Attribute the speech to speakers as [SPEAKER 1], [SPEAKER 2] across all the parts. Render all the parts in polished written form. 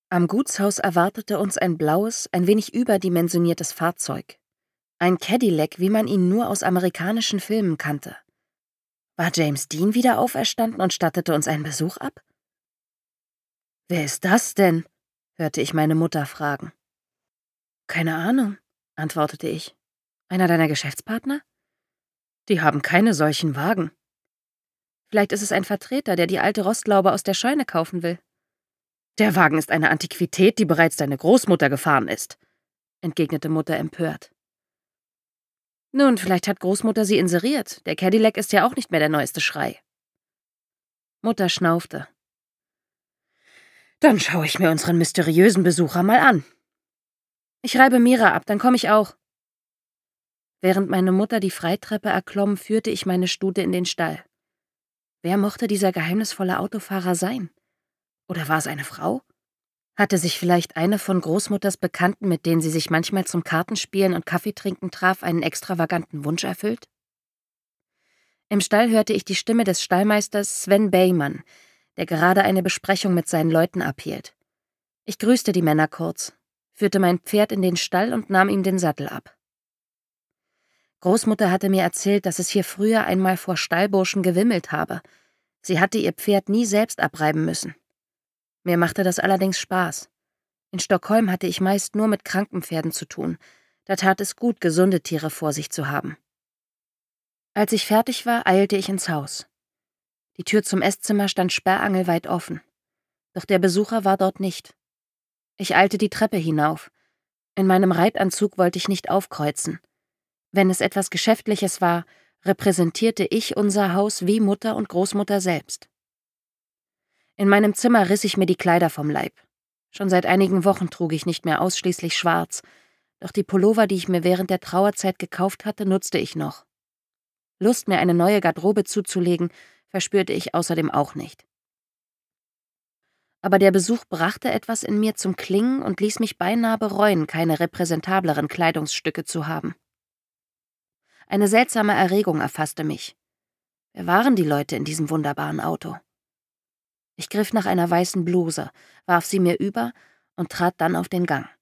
[SPEAKER 1] Am Gutshaus erwartete uns ein blaues, ein wenig überdimensioniertes Fahrzeug. Ein Cadillac, wie man ihn nur aus amerikanischen Filmen kannte. War James Dean wieder auferstanden und stattete uns einen Besuch ab? »Wer ist das denn?« hörte ich meine Mutter fragen. »Keine Ahnung«, antwortete ich. »Einer deiner Geschäftspartner? Die haben keine solchen Wagen. Vielleicht ist es ein Vertreter, der die alte Rostlaube aus der Scheune kaufen will.« »Der Wagen ist eine Antiquität, die bereits deine Großmutter gefahren ist«, entgegnete Mutter empört. »Nun, vielleicht hat Großmutter sie inseriert. Der Cadillac ist ja auch nicht mehr der neueste Schrei.« Mutter schnaufte. »Dann schaue ich mir unseren mysteriösen Besucher mal an. Ich reibe Mira ab, dann komme ich auch.« Während meine Mutter die Freitreppe erklomm, führte ich meine Stute in den Stall. Wer mochte dieser geheimnisvolle Autofahrer sein? Oder war es eine Frau? Hatte sich vielleicht eine von Großmutters Bekannten, mit denen sie sich manchmal zum Kartenspielen und Kaffeetrinken traf, einen extravaganten Wunsch erfüllt? Im Stall hörte ich die Stimme des Stallmeisters Sven Beymann, der gerade eine Besprechung mit seinen Leuten abhielt. Ich grüßte die Männer kurz, führte mein Pferd in den Stall und nahm ihm den Sattel ab. Großmutter hatte mir erzählt, dass es hier früher einmal vor Stallburschen gewimmelt habe. Sie hatte ihr Pferd nie selbst abreiben müssen. Mir machte das allerdings Spaß. In Stockholm hatte ich meist nur mit kranken Pferden zu tun. Da tat es gut, gesunde Tiere vor sich zu haben. Als ich fertig war, eilte ich ins Haus. Die Tür zum Esszimmer stand sperrangelweit offen. Doch der Besucher war dort nicht. Ich eilte die Treppe hinauf. In meinem Reitanzug wollte ich nicht aufkreuzen. Wenn es etwas Geschäftliches war, repräsentierte ich unser Haus wie Mutter und Großmutter selbst. In meinem Zimmer riss ich mir die Kleider vom Leib. Schon seit einigen Wochen trug ich nicht mehr ausschließlich schwarz, doch die Pullover, die ich mir während der Trauerzeit gekauft hatte, nutzte ich noch. Lust, mir eine neue Garderobe zuzulegen, verspürte ich außerdem auch nicht. Aber der Besuch brachte etwas in mir zum Klingen und ließ mich beinahe bereuen, keine repräsentableren Kleidungsstücke zu haben. Eine seltsame Erregung erfasste mich. Wer waren die Leute in diesem wunderbaren Auto? Ich griff nach einer weißen Bluse, warf sie mir über und trat dann auf den Gang.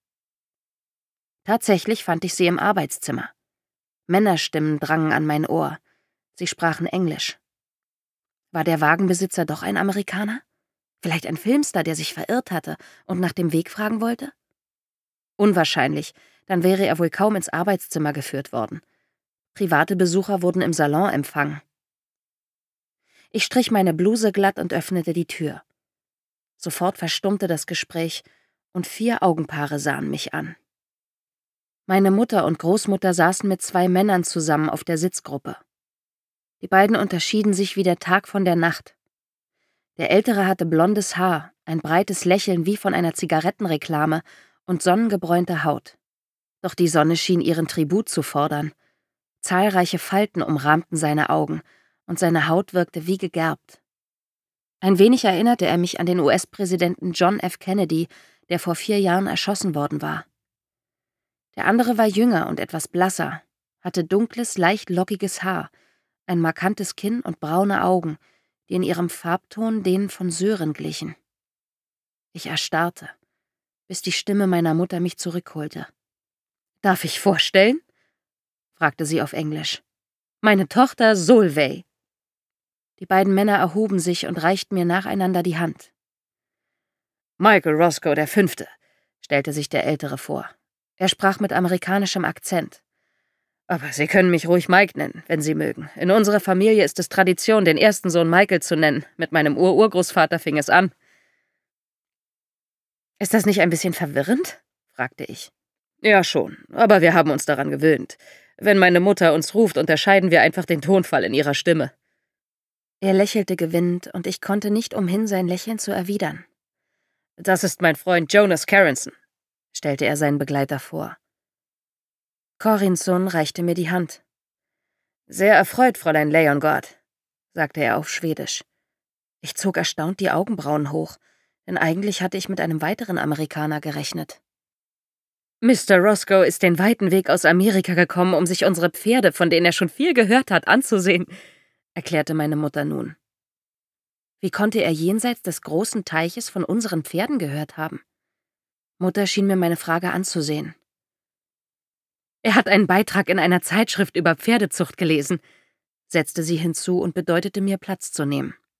[SPEAKER 1] Tatsächlich fand ich sie im Arbeitszimmer. Männerstimmen drangen an mein Ohr. Sie sprachen Englisch. War der Wagenbesitzer doch ein Amerikaner? Vielleicht ein Filmstar, der sich verirrt hatte und nach dem Weg fragen wollte? Unwahrscheinlich, dann wäre er wohl kaum ins Arbeitszimmer geführt worden. Private Besucher wurden im Salon empfangen. Ich strich meine Bluse glatt und öffnete die Tür. Sofort verstummte das Gespräch und 4 Augenpaare sahen mich an. Meine Mutter und Großmutter saßen mit 2 Männern zusammen auf der Sitzgruppe. Die beiden unterschieden sich wie der Tag von der Nacht. Der Ältere hatte blondes Haar, ein breites Lächeln wie von einer Zigarettenreklame und sonnengebräunte Haut. Doch die Sonne schien ihren Tribut zu fordern. Zahlreiche Falten umrahmten seine Augen und seine Haut wirkte wie gegerbt. Ein wenig erinnerte er mich an den US-Präsidenten John F. Kennedy, der vor 4 Jahren erschossen worden war. Der andere war jünger und etwas blasser, hatte dunkles, leicht lockiges Haar, ein markantes Kinn und braune Augen, die in ihrem Farbton denen von Sören glichen. Ich erstarrte, bis die Stimme meiner Mutter mich zurückholte. »Darf ich vorstellen?« fragte sie auf Englisch. »Meine Tochter Solveig.« Die beiden Männer erhoben sich und reichten mir nacheinander die Hand. »Michael Roscoe V., stellte sich der Ältere vor. Er sprach mit amerikanischem Akzent. »Aber Sie können mich ruhig Mike nennen, wenn Sie mögen. In unserer Familie ist es Tradition, den ersten Sohn Michael zu nennen. Mit meinem Urgroßvater fing es an.« »Ist das nicht ein bisschen verwirrend?« fragte ich. »Ja schon, aber wir haben uns daran gewöhnt. Wenn meine Mutter uns ruft, unterscheiden wir einfach den Tonfall in ihrer Stimme.« Er lächelte gewinnend, und ich konnte nicht umhin, sein Lächeln zu erwidern. »Das ist mein Freund Jonas Carrington«, stellte er seinen Begleiter vor. Corinson reichte mir die Hand. »Sehr erfreut, Fräulein Leongaard«, sagte er auf Schwedisch. Ich zog erstaunt die Augenbrauen hoch, denn eigentlich hatte ich mit einem weiteren Amerikaner gerechnet. »Mr. Roscoe ist den weiten Weg aus Amerika gekommen, um sich unsere Pferde, von denen er schon viel gehört hat, anzusehen«, erklärte meine Mutter nun. Wie konnte er jenseits des großen Teiches von unseren Pferden gehört haben? Mutter schien mir meine Frage anzusehen. Er hat einen Beitrag in einer Zeitschrift über Pferdezucht gelesen, setzte sie hinzu und bedeutete mir, Platz zu nehmen.